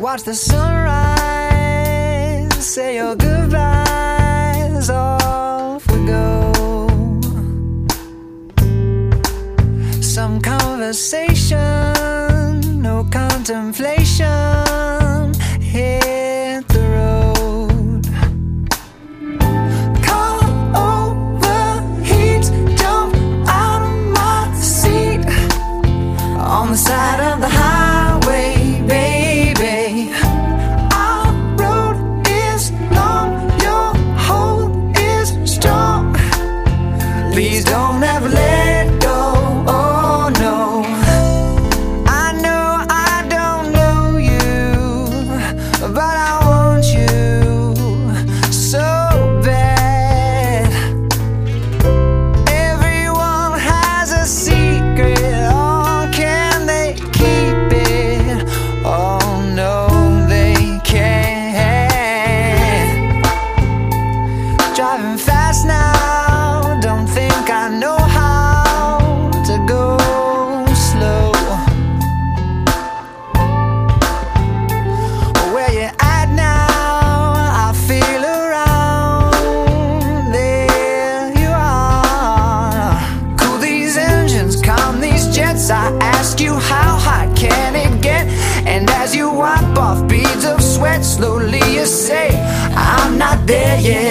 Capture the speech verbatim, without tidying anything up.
watch the sunrise, say your goodbyes, off we go. Some conversation, no contemplation, hit the road. Car overheats, jump out of my seat on the side of the highway, baby. Our road is long, your hold is strong. Please don't ever let go. Oh no, I know I don't know you, but I want you so bad. Everyone has a secret, oh, can they keep it? Oh no, they can't. Driving fast now, don't think I know how to go slow. Where you at now? I feel around. There you are. Cool these engines, calm these jets. I ask you, how hot can it get? And as you wipe off beads of sweat, slowly you say, I'm not there yet.